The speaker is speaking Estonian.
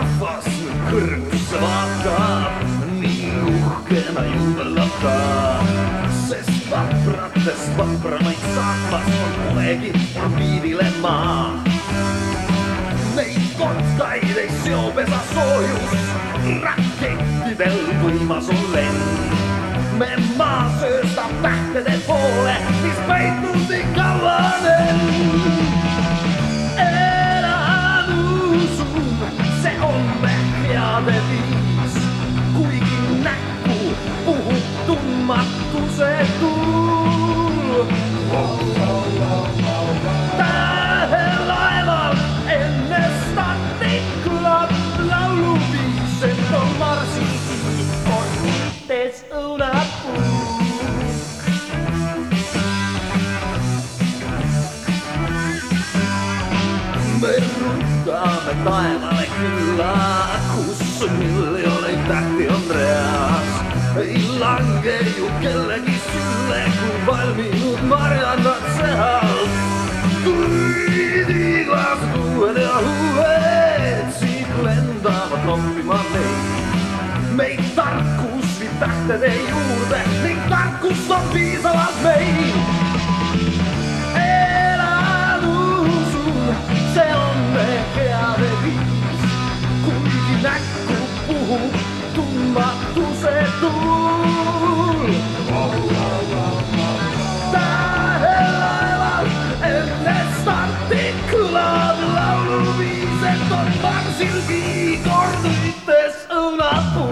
rahvas nüüd kõrgusse vaatab, nii uhkena juubeldatab, sest vapratest vapramaid saapas on polegi orbiidile maa. Neid kottaid ei seo pesa soojus, rakettidel võimas on lend. Me maa sööstab tähtede poole, mis peitnud nii kauanen. Elad usun, see on me heade viis, kuigi näkku puhub tundmatuse tuul. Tähelaeval enne starti kõlab lauluviis, et on marsil orbites õunapuu. Me rutame taevale külla, kus miljoneid tähti on reas. Ei lange ju kellegi sülle, kui valminud marjannad sealt. Kui tiiglased uued ja uued siit lendavad noppima meid. Meid tarkus viib tähtede juurde ning tarkust on piisavalt meil. Elad usun, see on me heade viis, kuigi näkku puhub tundmatuse tuul. Tähelaeval enne starti kõlab lauluviis, et on marsilgi kord ütes õunapuu.